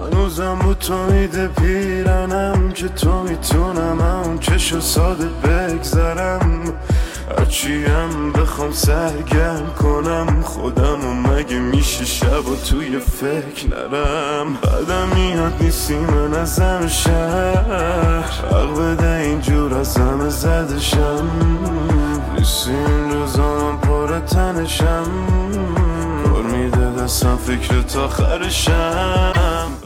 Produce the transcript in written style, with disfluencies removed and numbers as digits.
هنوزم بود تو میده پیرنم که تو میتونم اون چشو ساده بگذرم. هرچیم بخوام سرگرم کنم خودم و مگه میشه شب و توی فکر نرم. بعدم میاد نیستیم از همه شهر حق بده اینجور از همه زدشم. نیستی این روزا من پر تنشم پر میده دستم فکر تا آخرشم.